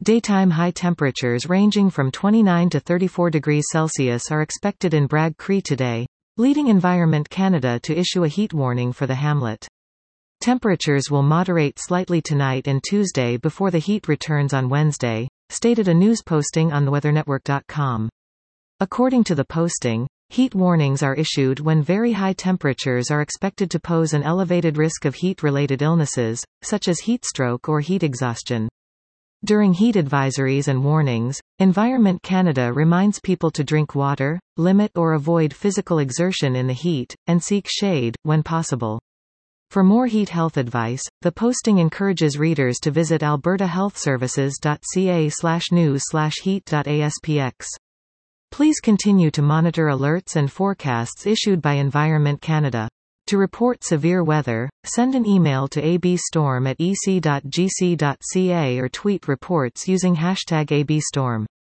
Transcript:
Daytime high temperatures ranging from 29 to 34 degrees Celsius are expected in Bragg Cree today, leading Environment Canada to issue a heat warning for the hamlet. Temperatures will moderate slightly tonight and Tuesday before the heat returns on Wednesday, stated a news posting on theweathernetwork.com. According to the posting, heat warnings are issued when very high temperatures are expected to pose an elevated risk of heat-related illnesses, such as heat stroke or heat exhaustion. During heat advisories and warnings, Environment Canada reminds people to drink water, limit or avoid physical exertion in the heat, and seek shade, when possible. For more heat health advice, the posting encourages readers to visit albertahealthservices.ca/news/heat.aspx. Please continue to monitor alerts and forecasts issued by Environment Canada. To report severe weather, send an email to abstorm@ec.gc.ca or tweet reports using #abstorm.